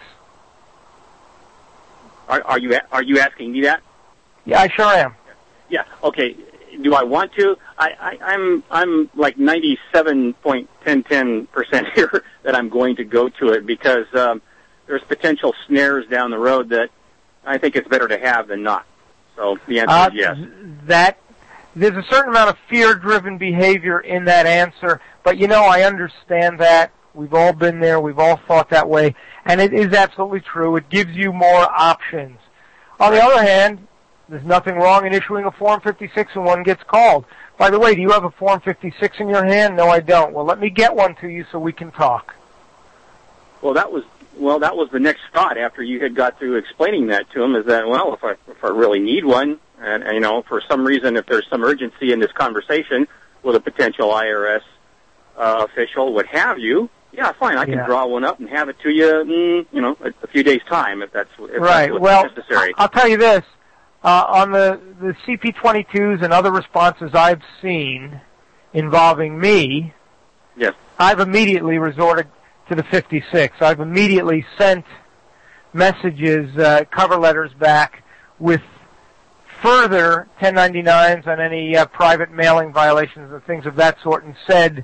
Are, are you are you asking me that? Yeah, I sure am. Yeah. Okay. Do I want to? I, I, I'm I'm like ninety-seven point one zero percent here that I'm going to go to it, because um, there's potential snares down the road that I think it's better to have than not. So the answer Uh, is yes. That there's a certain amount of fear-driven behavior in that answer, but you know, I understand that. We've all been there. We've all thought that way, and it is absolutely true. It gives you more options. On the other hand, there's nothing wrong in issuing a Form fifty-six when one gets called. By the way, do you have a Form fifty-six in your hand? No, I don't. Well, let me get one to you so we can talk. Well, that was well, that was the next thought after you had got through explaining that to him. Is that, well, if I if I really need one, and, and you know, for some reason, if there's some urgency in this conversation with a potential I R S uh, official, what have you, yeah, fine, I can Yeah. draw one up and have it to you, mm, you know, a, a few days time if that's if Right. that's what's Well, necessary. I'll tell you this. Uh, on the, the C P twenty-twos and other responses I've seen involving me, Yes. I've immediately resorted to the fifty-six. I've immediately sent messages, uh, cover letters back with further ten ninety-nines on any uh, private mailing violations and things of that sort, and said,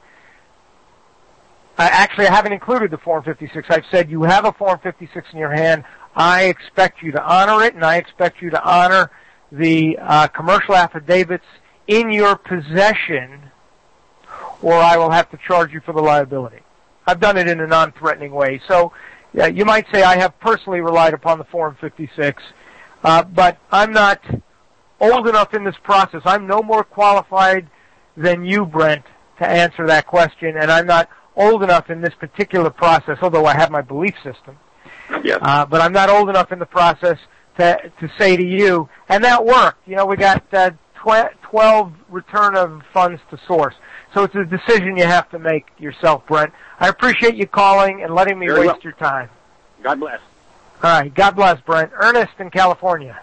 uh, actually I haven't included the Form fifty-six. I've said, you have a Form fifty-six in your hand. I expect you to honor it, and I expect you to honor the uh, commercial affidavits in your possession, or I will have to charge you for the liability. I've done it in a non-threatening way. So yeah, you might say I have personally relied upon the Form fifty-six, uh, but I'm not old enough in this process. I'm no more qualified than you, Brent, to answer that question, and I'm not old enough in this particular process, although I have my belief system. Yes. Uh, but I'm not old enough in the process to to say to you, and that worked. You know, we got uh, tw- twelve return of funds to source. So it's a decision you have to make yourself, Brent. I appreciate you calling and letting me Very waste well. your time. God bless. All right. God bless, Brent. Ernest in California.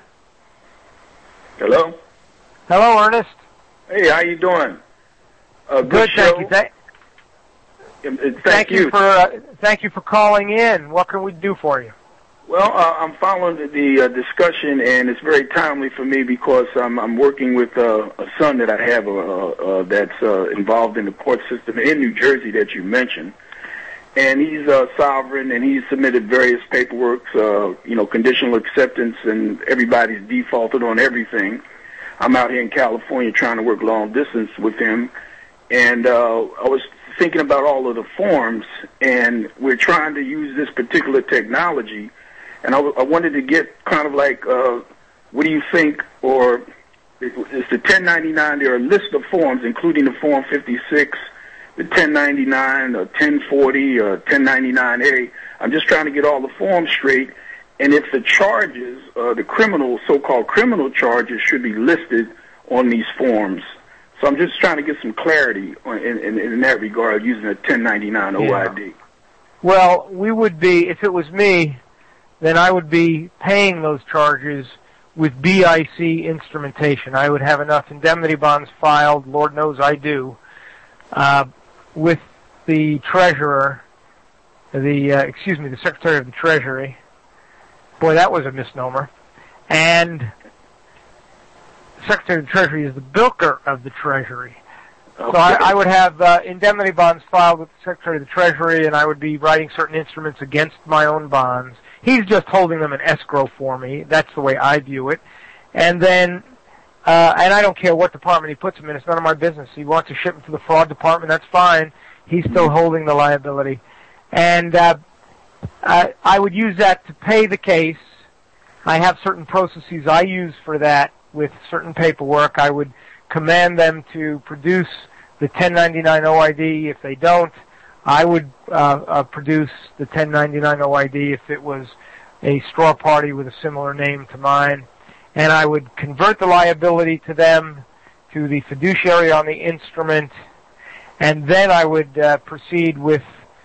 Hello. Hello, Ernest. Hey, how you doing? Uh, good, Good, show. thank you. Thank, Um, uh, thank, thank you you. for uh, thank you for calling in. What can we do for you? Well, uh, I'm following the, the uh, discussion, and it's very timely for me because I'm, I'm working with uh, a son that I have uh, uh, that's uh, involved in the court system in New Jersey that you mentioned. And he's uh, sovereign, and he's submitted various paperwork, uh, you know, conditional acceptance, and everybody's defaulted on everything. I'm out here in California trying to work long distance with him, and uh, I was thinking about all of the forms, and we're trying to use this particular technology, and I, w- I wanted to get kind of like uh, what do you think, or is the ten ninety-nine, there are a list of forms, including the Form fifty-six, the ten ninety-nine, or ten forty, or ten ninety-nine A. I'm just trying to get all the forms straight, and if the charges, uh, the criminal, so-called criminal charges, should be listed on these forms. So I'm just trying to get some clarity on, in, in, in that regard using a ten ninety-nine O I D. Yeah. Well, we would be, if it was me, then I would be paying those charges with B I C instrumentation. I would have enough indemnity bonds filed, Lord knows I do, uh, with the treasurer, the, uh, excuse me, the Secretary of the Treasury. Boy, that was a misnomer. And the Secretary of the Treasury is the bilker of the Treasury. Okay. So I, I would have uh, indemnity bonds filed with the Secretary of the Treasury, and I would be writing certain instruments against my own bonds. He's just holding them in escrow for me. That's the way I view it. And then, uh, and I don't care what department he puts them in. It's none of my business. He wants to ship them to the fraud department. That's fine. He's still holding the liability. And uh, I, I would use that to pay the case. I have certain processes I use for that with certain paperwork. I would command them to produce the ten ninety-nine O I D. If they don't, I would uh, uh, produce the ten ninety-nine O I D if it was a straw party with a similar name to mine. And I would convert the liability to them, to the fiduciary on the instrument, and then I would uh, proceed with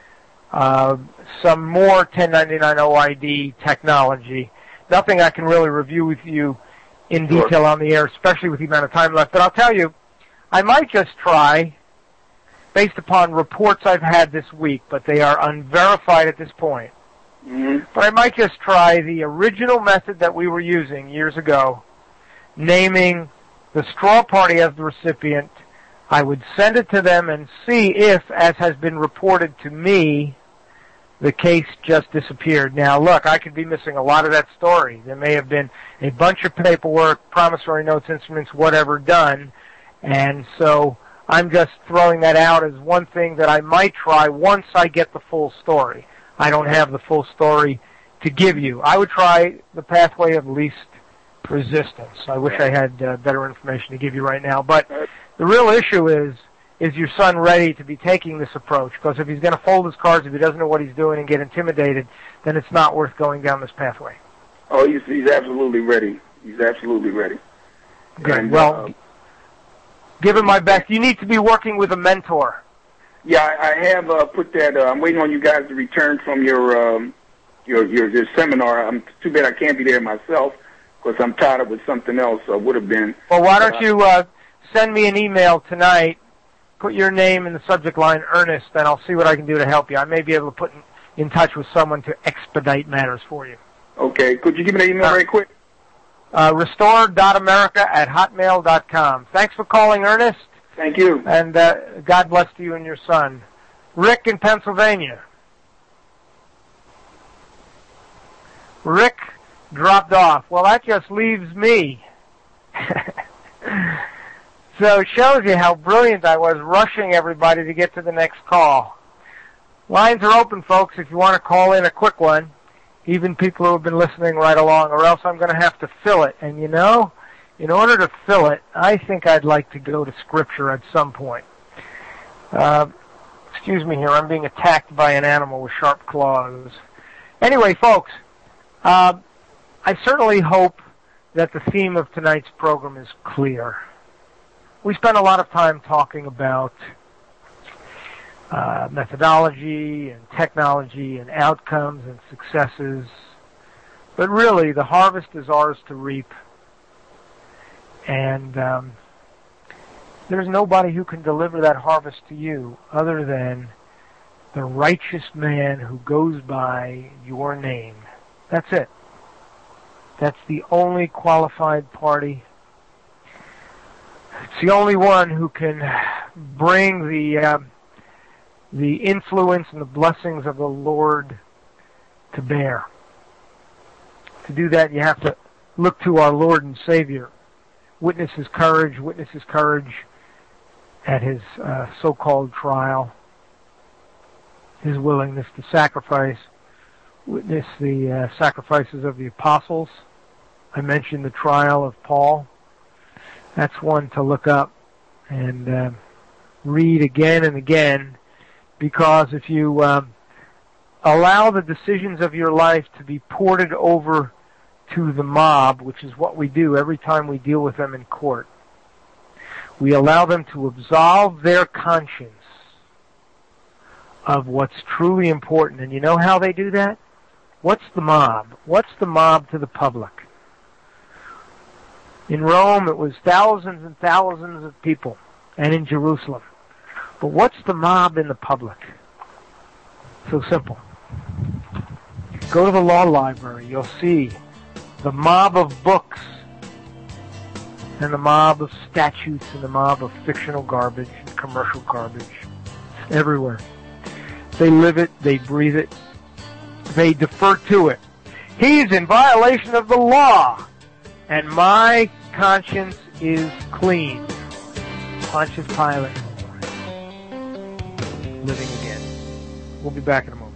uh, some more ten ninety-nine O I D technology. Nothing I can really review with you in detail sure. on the air, especially with the amount of time left. But I'll tell you, I might just try, based upon reports I've had this week, but they are unverified at this point. Mm-hmm. But I might just try the original method that we were using years ago, naming the straw party as the recipient. I would send it to them and see if, as has been reported to me, the case just disappeared. Now, look, I could be missing a lot of that story. There may have been a bunch of paperwork, promissory notes, instruments, whatever done, and so I'm just throwing that out as one thing that I might try once I get the full story. I don't have the full story to give you. I would try the pathway of least resistance. I wish I had uh, better information to give you right now, but the real issue is, is your son ready to be taking this approach? Because if he's going to fold his cards, if he doesn't know what he's doing and get intimidated, then it's not worth going down this pathway. Oh, he's, he's absolutely ready. He's absolutely ready. Good. And, well, uh, give him my best. You need to be working with a mentor. Yeah, I, I have uh, put that. Uh, I'm waiting on you guys to return from your um, your, your your seminar. I'm too bad I can't be there myself because I'm tied up with something else. I would have been. Well, why don't you uh, send me an email tonight? Put your name in the subject line, Ernest, and I'll see what I can do to help you. I may be able to put in, in touch with someone to expedite matters for you. Okay. Could you give me the email uh, very quick? Uh, restore dot america at hotmail dot com. Thanks for calling, Ernest. Thank you. And uh, God bless to you and your son. Rick in Pennsylvania. Rick dropped off. Well, that just leaves me. So it shows you how brilliant I was rushing everybody to get to the next call. Lines are open, folks, if you want to call in a quick one, even people who have been listening right along, or else I'm going to have to fill it. And you know, in order to fill it, I think I'd like to go to Scripture at some point. Uh, excuse me here, I'm being attacked by an animal with sharp claws. Anyway, folks, uh, I certainly hope that the theme of tonight's program is clear. We spent a lot of time talking about uh, methodology and technology and outcomes and successes, but really the harvest is ours to reap. And um, there's nobody who can deliver that harvest to you other than the righteous man who goes by your name. That's it. That's the only qualified party. It's the only one who can bring the uh, the influence and the blessings of the Lord to bear. To do that, you have to look to our Lord and Savior. Witness his courage, witness his courage at his uh, so-called trial, his willingness to sacrifice, witness the uh, sacrifices of the apostles I mentioned the trial of Paul. That's one to look up and uh, read again and again, because if you um, allow the decisions of your life to be ported over to the mob, which is what we do every time we deal with them in court, we allow them to absolve their conscience of what's truly important. And you know how they do that? What's the mob? What's the mob to the public? In Rome, it was thousands and thousands of people, and in Jerusalem. But what's the mob in the public? So simple. Go to the law library. You'll see the mob of books and the mob of statutes and the mob of fictional garbage and commercial garbage. It's everywhere. They live it. They breathe it. They defer to it. He's in violation of the law, and my conscience is clean. Pontius Pilate, living again. We'll be back in a moment.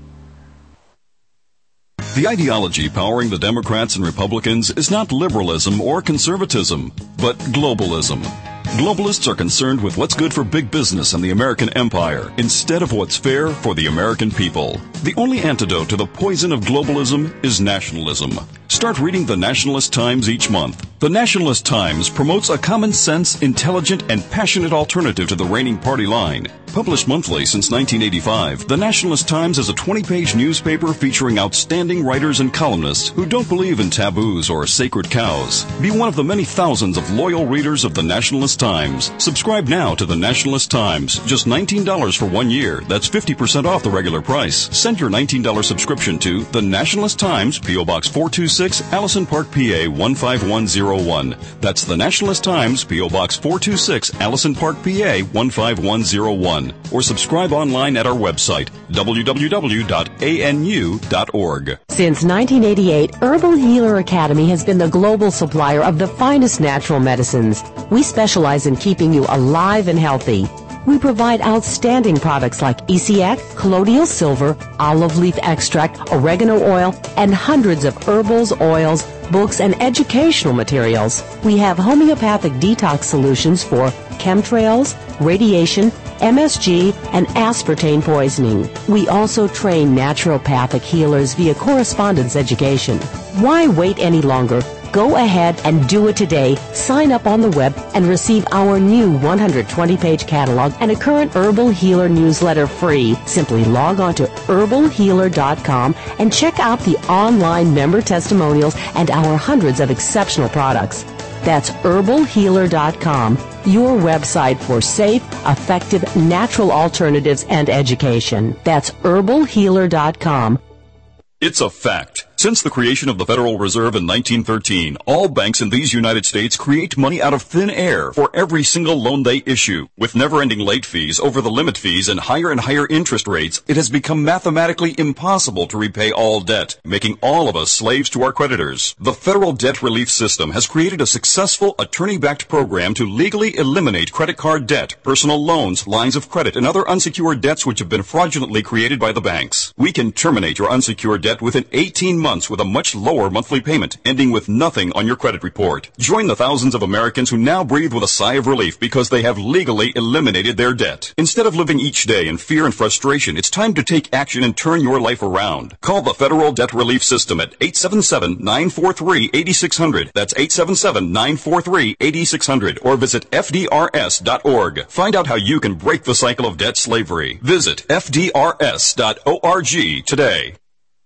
The ideology powering the Democrats and Republicans is not liberalism or conservatism, but globalism. Globalists are concerned with what's good for big business and the American empire instead of what's fair for the American people. The only antidote to the poison of globalism is nationalism. Start reading the Nationalist Times each month. The Nationalist Times promotes a common sense, intelligent, and passionate alternative to the reigning party line. Published monthly since nineteen eighty-five, the Nationalist Times is a twenty-page newspaper featuring outstanding writers and columnists who don't believe in taboos or sacred cows. Be one of the many thousands of loyal readers of the Nationalist Times. Subscribe now to the Nationalist Times. Just nineteen dollars for one year. That's fifty percent off the regular price. Send your nineteen dollars subscription to the Nationalist Times, P O. Box four two six, Allison Park, P A one five one zero one. That's the Nationalist Times, P O. Box four two six, Allison Park, P A one five one zero one. Or subscribe online at our website, w w w dot a n u dot org. Since nineteen eighty-eight, Herbal Healer Academy has been the global supplier of the finest natural medicines. We specialize in keeping you alive and healthy. We provide outstanding products like E C A C, colloidal silver, olive leaf extract, oregano oil, and hundreds of herbals, oils, books, and educational materials. We have homeopathic detox solutions for chemtrails, radiation, M S G, and aspartame poisoning. We also train naturopathic healers via correspondence education. Why wait any longer? Go ahead and do it today. Sign up on the web and receive our new one hundred twenty page catalog and a current Herbal Healer newsletter free. Simply log on to herbal healer dot com and check out the online member testimonials and our hundreds of exceptional products. That's herbal healer dot com, your website for safe, effective, natural alternatives and education. That's herbal healer dot com. It's a fact. Since the creation of the Federal Reserve in nineteen thirteen, all banks in these United States create money out of thin air for every single loan they issue. With never-ending late fees, over-the-limit fees, and higher and higher interest rates, it has become mathematically impossible to repay all debt, making all of us slaves to our creditors. The Federal Debt Relief System has created a successful attorney-backed program to legally eliminate credit card debt, personal loans, lines of credit, and other unsecured debts which have been fraudulently created by the banks. We can terminate your unsecured debt within eighteen months with a much lower monthly payment, ending with nothing on your credit report. Join the thousands of Americans who now breathe with a sigh of relief because they have legally eliminated their debt. Instead of living each day in fear and frustration, it's time to take action and turn your life around. Call the Federal Debt Relief System at eight seven seven, nine four three, eight six zero zero. That's eight seven seven, nine four three, eight six zero zero. Or visit f d r s dot org. Find out how you can break the cycle of debt slavery. Visit f d r s dot org today.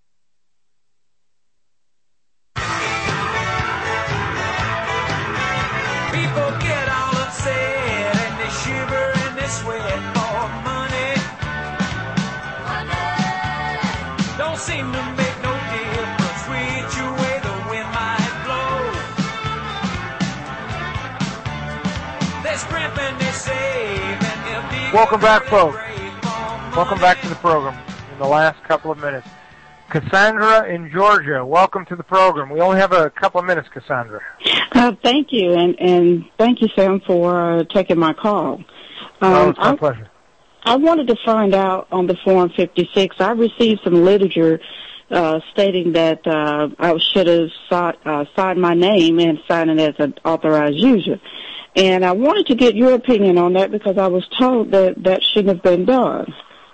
Welcome back, folks. Welcome back to the program in the last couple of minutes. Cassandra in Georgia, welcome to the program. We only have a couple of minutes, Cassandra. Uh, thank you, and, and thank you, Sam, for uh, taking my call. Um, oh, it's my I, pleasure. I wanted to find out on the Form fifty-six. I received some literature uh, stating that uh, I should have sought, uh, signed my name and signed it as an authorized user. And I wanted to get your opinion on that because I was told that that shouldn't have been done.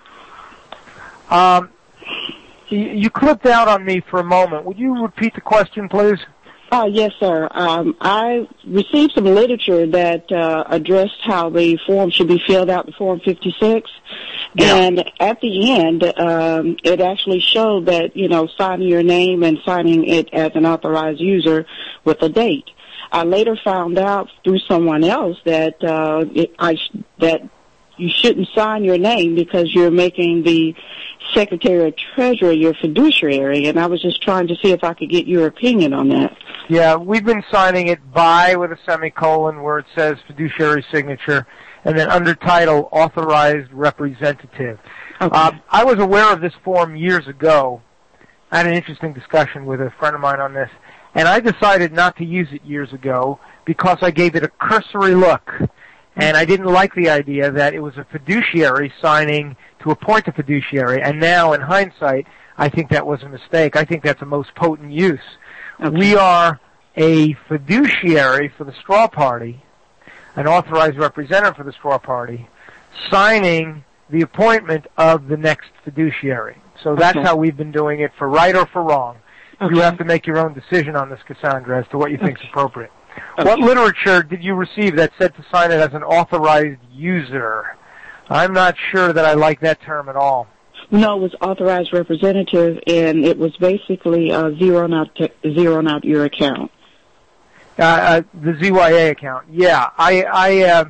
Um, you, you clipped out on me for a moment. Would you repeat the question, please? Uh, yes, sir. Um, I received some literature that uh, addressed how the form should be filled out, the Form fifty-six. Yeah. And at the end, um, it actually showed that, you know, signing your name and signing it as an authorized user with a date. I later found out through someone else that uh, it, I sh- that you shouldn't sign your name because you're making the Secretary of Treasury your fiduciary, and I was just trying to see if I could get your opinion on that. Yeah, we've been signing it by with a semicolon where it says fiduciary signature, and then under title, authorized representative. Okay. Uh, I was aware of this form years ago. I had an interesting discussion with a friend of mine on this, and I decided not to use it years ago because I gave it a cursory look. And I didn't like the idea that it was a fiduciary signing to appoint a fiduciary. And now, in hindsight, I think that was a mistake. I think that's a most potent use. Okay. We are a fiduciary for the straw party, an authorized representative for the straw party, signing the appointment of the next fiduciary. So that's okay. how we've been doing it, for right or for wrong. Okay. You have to make your own decision on this, Cassandra, as to what you think is appropriate. Okay. What literature did you receive that said to sign it as an authorized user? I'm not sure that I like that term at all. No, it was authorized representative, and it was basically uh, zeroing out t- zeroing out your account. Uh, uh, the Z Y A account. Yeah, I I uh,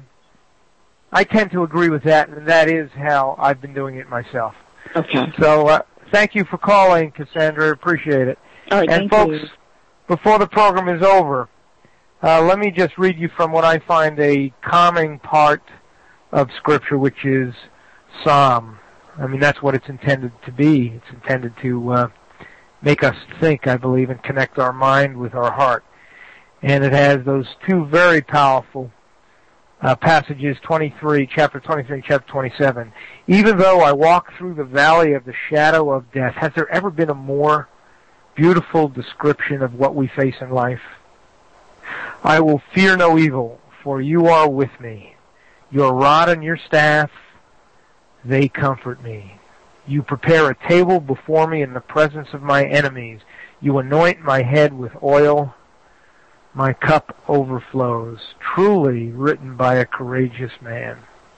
I tend to agree with that, and that is how I've been doing it myself. Okay. So uh, thank you for calling, Cassandra. Appreciate it. All right, and thank folks, you. Before the program is over, Uh, let me just read you from what I find a calming part of Scripture, which is Psalm. I mean, that's what it's intended to be. It's intended to uh, make us think, I believe, and connect our mind with our heart. And it has those two very powerful uh, passages, twenty-three, chapter twenty-three, chapter twenty-seven. Even though I walk through the valley of the shadow of death, has there ever been a more beautiful description of what we face in life? I will fear no evil, for you are with me. Your rod and your staff, they comfort me. You prepare a table before me in the presence of my enemies. You anoint my head with oil. My cup overflows. Truly written by a courageous man.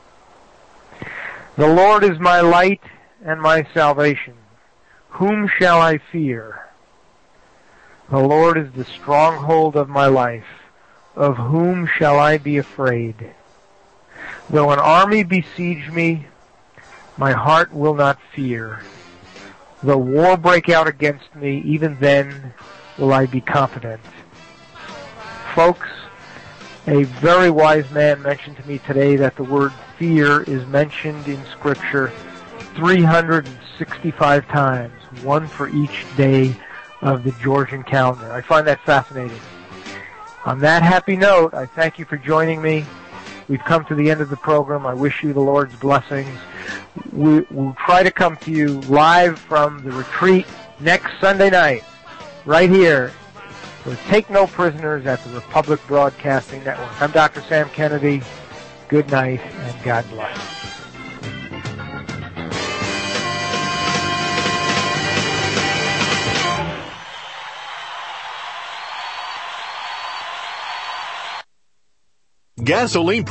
The Lord is my light and my salvation. Whom shall I fear? The Lord is the stronghold of my life. Of whom shall I be afraid? Though an army besiege me, my heart will not fear. Though war break out against me, even then will I be confident. Folks, a very wise man mentioned to me today that the word fear is mentioned in Scripture three hundred sixty-five times, one for each day of the Georgian calendar. I find that fascinating. On that happy note, I thank you for joining me. We've come to the end of the program. I wish you the Lord's blessings. We, we'll try to come to you live from the retreat next Sunday night, right here, for Take No Prisoners at the Republic Broadcasting Network. I'm Doctor Sam Kennedy. Good night, and God bless. Gasoline